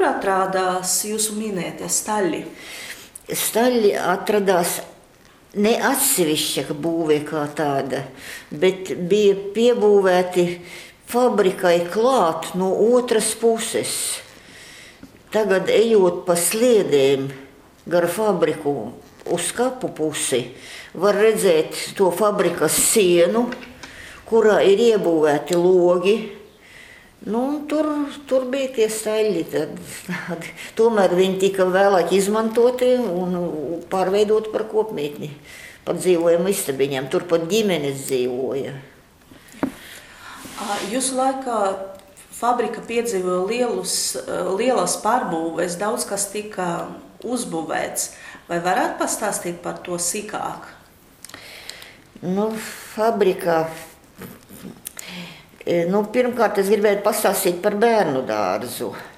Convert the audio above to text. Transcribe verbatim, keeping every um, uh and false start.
atradās jūsu minētie staļļi? Staļļi atradās ne atsevišķa būve kā tāda, bet bija piebūvēti fabrikai klāt no otras puses. Tagad, ejot pa sliedēm gar fabriku uz kapu pusi, var redzēt to fabrikas sienu, kurā ir iebūvēti logi. Nu, tur, tur bija tie staļļi. Tad, tad, tomēr viņi tika vēlāk izmantoti un pārveidoti par kopmītni, par dzīvojumu istabiņām. Tur pat ģimenes dzīvoja. Jūsu laikā fabrika piedzīvoja lielus, lielas pārbūves, daudz kas tika uzbūvēts. Vai varētu pastāstīt par to sīkāk? Nu, fabrikā... Nu, pirmkārt, es gribētu pastāstīt par bērnu dārzu.